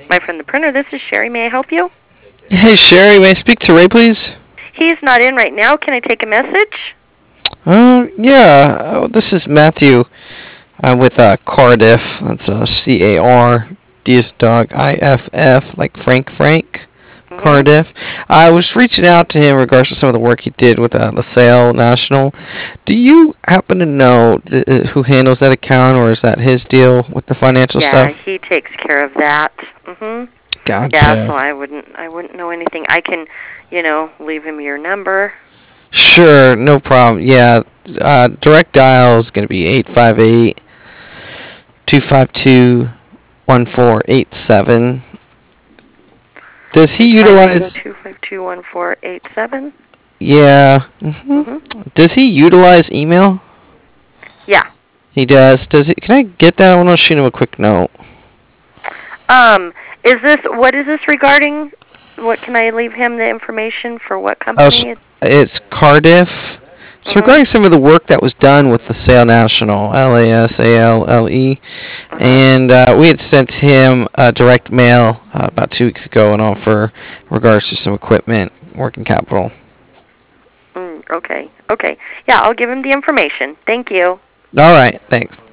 My friend the printer, this is Sherry. May I help you? Hey, Sherry, may I speak to Ray, please? He's not in right now. Can I take a message? Yeah. This is Matthew with Cardiff. That's C-A-R-D as dog, I-F-F, like Frank. Mm-hmm. Cardiff. I was reaching out to him in regards to some of the work he did with LaSalle National. Do you happen to know who handles that account, or is that his deal with the financial Yeah, stuff? he takes care of that. Mm-hmm. Yeah, so Gotcha. I wouldn't know anything. I can, leave him your number. Sure, no problem. Yeah, direct dial is going to be 858-252-1487. Does he utilize... 858-252-1487. Yeah. Mm-hmm. Does he utilize email? Yeah. He does. Does he? Can I get that? I want to shoot him a quick note. What is this regarding? What can I leave him the information for? What Oh, company? it's Cardiff. It's Mm-hmm. regarding some of the work that was done with the Sale National, LASALLE, Uh-huh. and we had sent him a direct mail about 2 weeks ago, an offer in regards to some equipment, working capital. Okay. Okay. Yeah, I'll give him the information. Thank you. All right, thanks.